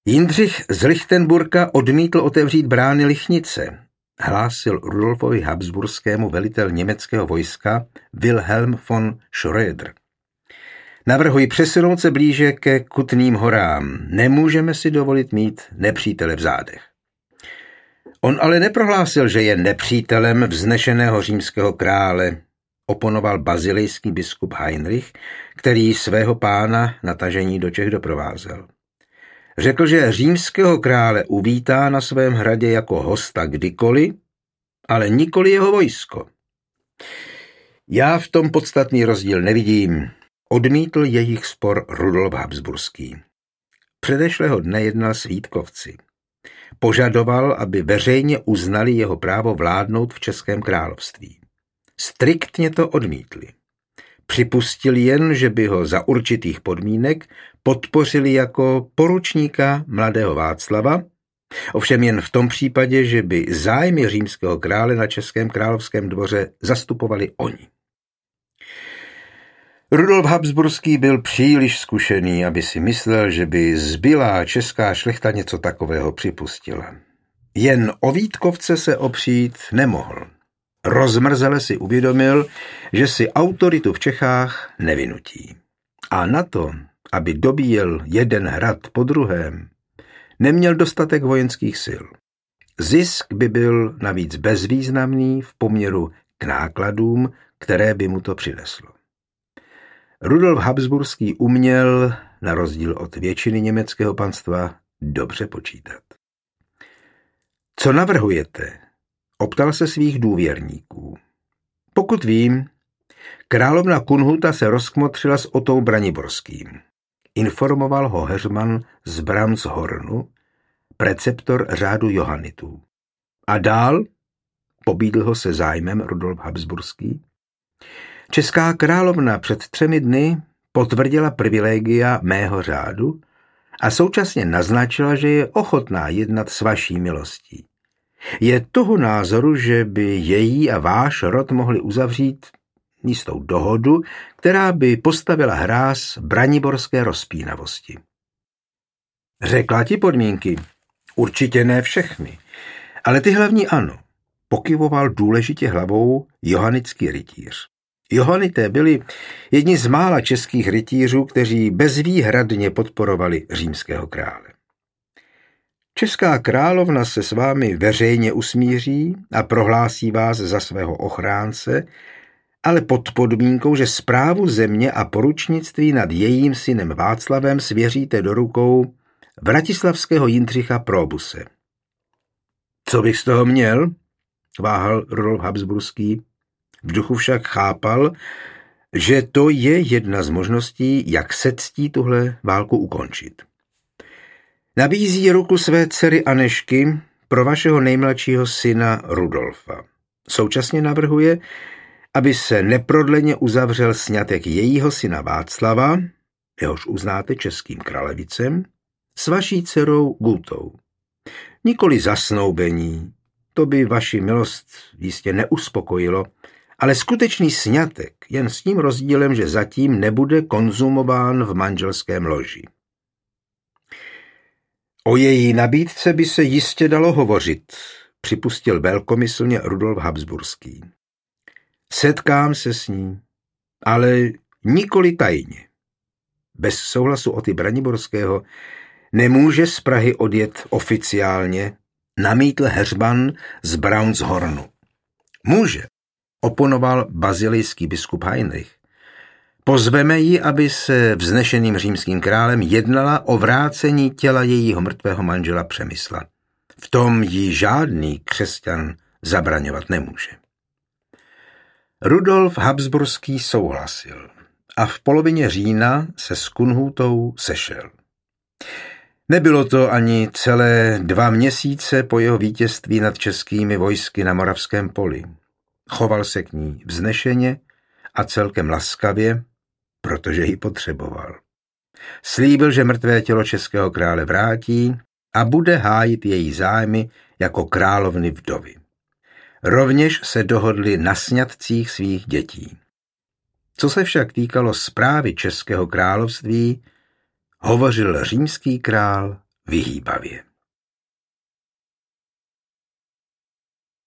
Jindřich z Lichtenburka odmítl otevřít brány Lichnice, hlásil Rudolfovi Habsburskému velitel německého vojska Wilhelm von Schröder. Navrhuji přesunout se blíže ke Kutným horám. Nemůžeme si dovolit mít nepřítele v zádech. On ale neprohlásil, že je nepřítelem vznešeného římského krále, oponoval bazilejský biskup Heinrich, který svého pána na tažení do Čech doprovázel. Řekl, že římského krále uvítá na svém hradě jako hosta kdykoliv, ale nikoli jeho vojsko. Já v tom podstatný rozdíl nevidím, odmítl jejich spor Rudolf Habsburský. Předešlého dne jednal s Vítkovci. Požadoval, aby veřejně uznali jeho právo vládnout v Českém království. Striktně to odmítli. Připustili jen, že by ho za určitých podmínek podpořili jako poručníka mladého Václava, ovšem jen v tom případě, že by zájmy římského krále na Českém královském dvoře zastupovali oni. Rudolf Habsburský byl příliš zkušený, aby si myslel, že by zbylá česká šlechta něco takového připustila. Jen o Vítkovce se opřít nemohl. Rozmrzele si uvědomil, že si autoritu v Čechách nevynutí. A na to, aby dobíjel jeden hrad po druhém, neměl dostatek vojenských sil. Zisk by byl navíc bezvýznamný v poměru k nákladům, které by mu to přineslo. Rudolf Habsburský uměl, na rozdíl od většiny německého panstva, dobře počítat. Co navrhujete? Optal se svých důvěrníků. Pokud vím, královna Kunhuta se rozkmotřila s Otou Braniborským. Informoval ho heřman z Bramshornu, preceptor řádu Johannitů. A dál, pobídl ho se zájmem Rudolf Habsburský, česká královna před 3 dny potvrdila privilegia mého řádu a současně naznačila, že je ochotná jednat s vaší milostí. Je toho názoru, že by její a váš rod mohli uzavřít jistou dohodu, která by postavila hráz braniborské rozpínavosti. Řekla ti podmínky? Určitě ne všechny, ale ty hlavní ano, pokyvoval důležitě hlavou johanický rytíř. Johannité byli jedni z mála českých rytířů, kteří bezvýhradně podporovali římského krále. Česká královna se s vámi veřejně usmíří a prohlásí vás za svého ochránce, ale pod podmínkou, že správu země a poručnictví nad jejím synem Václavem svěříte do rukou vratislavského Jindřicha Probuse. Co bych z toho měl? Váhal Rudolf Habsburský. V duchu však chápal, že to je jedna z možností, jak se ctí tuhle válku ukončit. Nabízí ruku své dcery Anešky pro vašeho nejmladšího syna Rudolfa. Současně navrhuje, aby se neprodleně uzavřel sňatek jejího syna Václava, jehož uznáte českým králevicem, s vaší dcerou Gutou. Nikoli zasnoubení, to by vaši milost jistě neuspokojilo, ale skutečný sňatek, jen s tím rozdílem, že zatím nebude konzumován v manželském loži. O její nabídce by se jistě dalo hovořit, připustil velkomyslně Rudolf Habsburský. Setkám se s ní, ale nikoli tajně. Bez souhlasu Oty Braniborského nemůže z Prahy odjet oficiálně, namítl heřman z Braunshornu. Může, oponoval bazilejský biskup Heinrich. Pozveme ji, aby se vznešeným římským králem jednala o vrácení těla jejího mrtvého manžela Přemysla. V tom jí žádný křesťan zabraňovat nemůže. Rudolf Habsburský souhlasil a v polovině října se s Kunhutou sešel. Nebylo to ani celé 2 měsíce po jeho vítězství nad českými vojsky na Moravském poli. Choval se k ní vznešeně a celkem laskavě, protože ji potřeboval. Slíbil, že mrtvé tělo českého krále vrátí a bude hájit její zájmy jako královny vdovy. Rovněž se dohodli na sňatcích svých dětí. Co se však týkalo správy českého království, hovořil římský král vyhýbavě.